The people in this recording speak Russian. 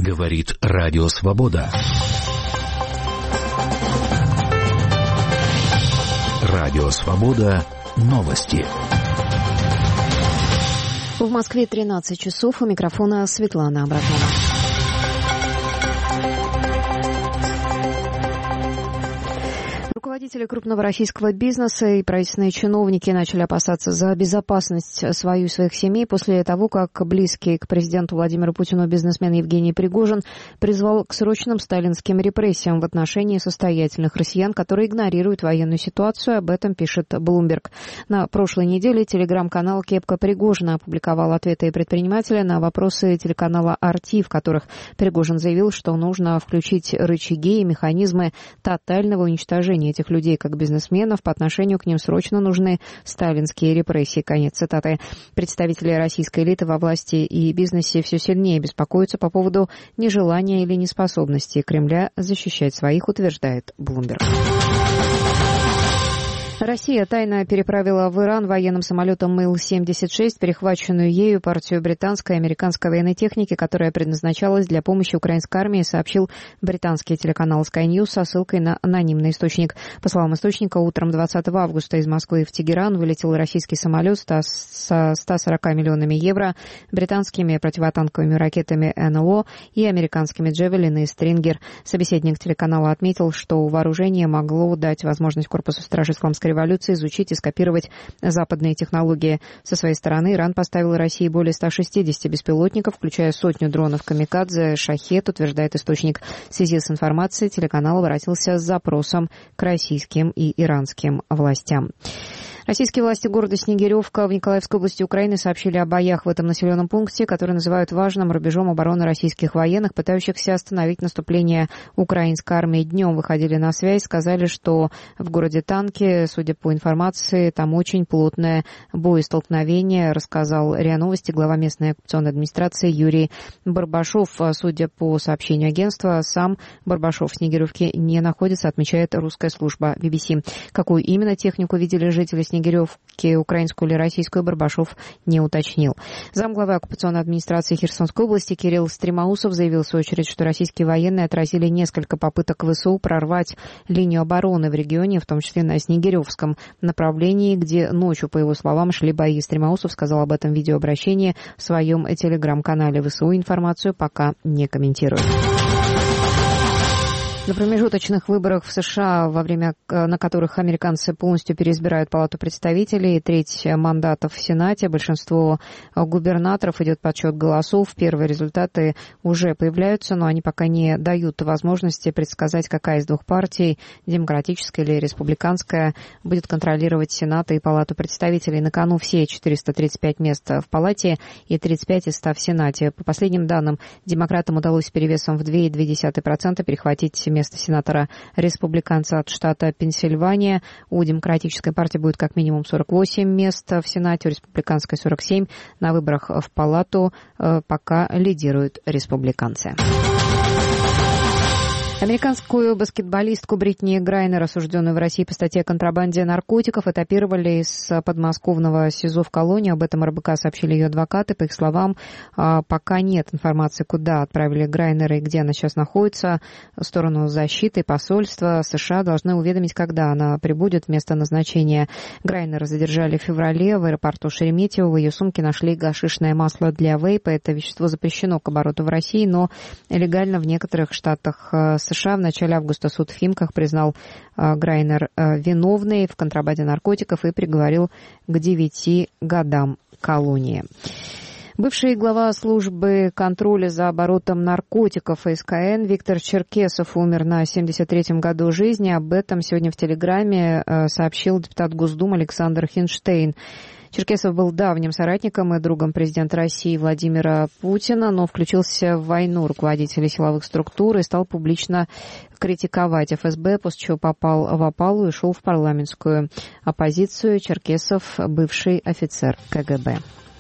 Говорит Радио Свобода. Радио Свобода. Новости. В Москве 13 часов. У микрофона Светлана Абрахамова. Руководители крупного российского бизнеса и правительственные чиновники начали опасаться за безопасность свою и своих семей после того, как близкий к президенту Владимиру Путину бизнесмен Евгений Пригожин призвал к срочным сталинским репрессиям в отношении состоятельных россиян, которые игнорируют военную ситуацию. Об этом пишет Bloomberg. На прошлой неделе телеграм-канал «Кепка Пригожина» опубликовал ответы предпринимателя на вопросы телеканала «Арти», в которых Пригожин заявил, что нужно включить рычаги и механизмы тотального уничтожения этих людей как бизнесменов, по отношению к ним срочно нужны сталинские репрессии. Конец цитаты. Представители российской элиты во власти и бизнесе все сильнее беспокоятся по поводу нежелания или неспособности Кремля защищать своих, утверждает Bloomberg. Россия тайно переправила в Иран военным самолетом Ил-76 перехваченную ею партию британской и американской военной техники, которая предназначалась для помощи украинской армии, сообщил британский телеканал Sky News со ссылкой на анонимный источник. По словам источника, утром 20 августа из Москвы в Тегеран вылетел российский самолет со 140 миллионами евро, британскими противотанковыми ракетами НЛО и американскими «Джевелин» и «Стрингер». Собеседник телеканала отметил, что вооружение могло дать возможность корпусу стражи исламской революции изучить и скопировать западные технологии. Со своей стороны Иран поставил России более 160 беспилотников, включая сотню дронов «Камикадзе», «Шахед», утверждает источник. В связи с информацией телеканал обратился с запросом к российским и иранским властям. Российские власти города Снегиревка в Николаевской области Украины сообщили о боях в этом населенном пункте, который называют важным рубежом обороны российских военных, пытающихся остановить наступление украинской армии. Днем выходили на связь, сказали, что в городе танки, судя по информации, там очень плотное боестолкновение, рассказал РИА Новости глава местной оккупационной администрации Юрий Барбашов. Судя по сообщению агентства, сам Барбашов в Снегиревке не находится, отмечает русская служба BBC. Какую именно технику видели жители Снегиревки, украинскую или российскую, Барбашов не уточнил. Замглавы оккупационной администрации Херсонской области Кирилл Стремоусов заявил в свою очередь, что российские военные отразили несколько попыток ВСУ прорвать линию обороны в регионе, в том числе на Снегиревском направлении, где ночью, по его словам, шли бои. Стремоусов сказал об этом в видеообращении в своем телеграм-канале. ВСУ информацию пока не комментирует. На промежуточных выборах в США, во время на которых американцы полностью переизбирают Палату представителей, треть мандатов в Сенате, большинство губернаторов, идет подсчет голосов. Первые результаты уже появляются, но они пока не дают возможности предсказать, какая из двух партий, демократическая или республиканская, будет контролировать Сенат и Палату представителей. На кону все 435 мест в Палате и 35 из 100 в Сенате. По последним данным, демократам удалось перевесом в 2,2% перехватить место сенатора-республиканца от штата Пенсильвания. У Демократической партии будет как минимум 48 мест в Сенате, у Республиканской 47. На выборах в Палату пока лидируют республиканцы. Американскую баскетболистку Бритни Грайнер, осужденную в России по статье о контрабанде наркотиков, этапировали из подмосковного СИЗО в колонию. Об этом РБК сообщили ее адвокаты. По их словам, пока нет информации, куда отправили Грайнер и где она сейчас находится. В сторону защиты и посольства США должны уведомить, когда она прибудет в место назначения. Грайнер задержали в феврале в аэропорту Шереметьево. В ее сумке нашли гашишное масло для вейпа. Это вещество запрещено к обороту в России, но легально в некоторых штатах США. В начале августа суд в Химках признал Грайнер виновной в контрабанде наркотиков и приговорил к 9 годам колонии. Бывший глава службы контроля за оборотом наркотиков СКН Виктор Черкесов умер на 73-м году жизни. Об этом сегодня в Телеграме сообщил депутат Госдумы Александр Хинштейн. Черкесов был давним соратником и другом президента России Владимира Путина, но включился в войну руководителей силовых структур и стал публично критиковать ФСБ, после чего попал в опалу и шел в парламентскую оппозицию. Черкесов – бывший офицер КГБ.